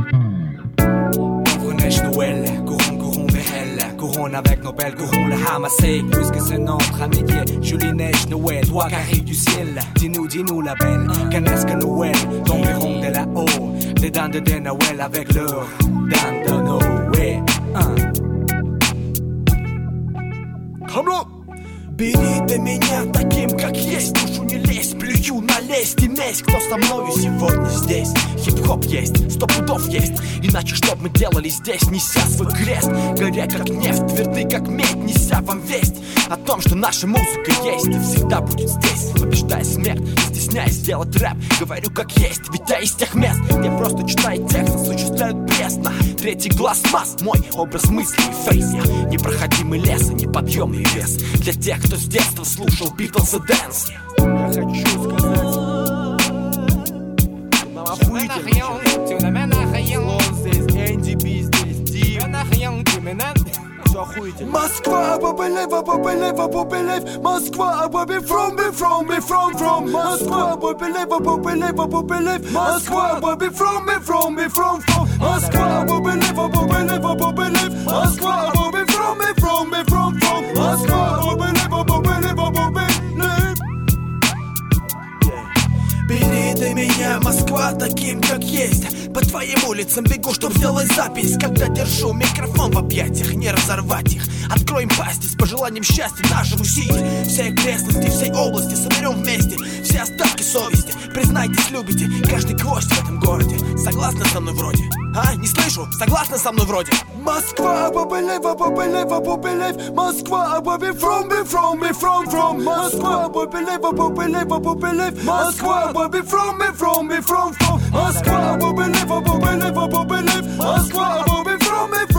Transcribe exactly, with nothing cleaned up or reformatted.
Neige Noël, courons, courons vers elle. Courons avec nos belles, courons le ramasser. Puisque c'est notre amitié, jolie neige Noël, toi qui arrives du ciel. Dis-nous, dis-nous la belle, qu'est-ce que Noël? Tomberont de là-haut, les dents de Noël avec leur dents de Noël. Come on! Бери ты меня таким, как есть, душу не лезь, плюю на лезть и месть. Кто со мною сегодня здесь? Хип-хоп есть, сто пудов есть. Иначе что б мы делали здесь, неся свой крест? Горя как нефть, тверды как медь, неся вам весть о том, что наша музыка есть и всегда будет здесь. Побеждая смерть, не стесняясь сделать рэп, говорю как есть, ведь я из тех мест, где просто читают текст, осуществляют пресно. Третий глаз масс, мой образ мысли и фейс. Я непроходимый лес и неподъемный вес для тех, кто с детства слушал Beatles и Dance. Я хочу сказать, нам охуительно. Слон здесь, Энди Би здесь, Дим. Все охуительно. Москва, Бабелев, Бабелев, Бабелев. Москва, Бабелев, from me, from me, from, from. Москва, Бабелев, Бабелев, Бабелев. Москва, Бабелев, from me, from me, from, from. Москва, Бабелев, Бабелев, Бабелев. Москва, Бабелев, from me, from me, from, from. Москва, Бабелев, Бабелев, Бабелев. Бери ты меня, Москва, таким, как есть. По твоим улицам бегу, чтоб сделать запись. Когда держу микрофон в объятиях, не разорвать их. Откроем пасти с пожеланием счастья нашему силе. Все окрестности, всей области соберем вместе все остатки совести. Признайтесь, любите каждый гвоздь в этом городе. Согласны со мной вроде? А, не слышу, согласны со мной вроде? Москва, Бабелев, Бабелев, Бабелев. Москва, Бабелев, from me, from me, from, from. Москва, Бабелев, Бабелев, Бабелев. Москва, Бабелев, from me, from me, from, from. Москва, Бабелев, Бабелев, Бабелев. Москва, Бабелев, from me,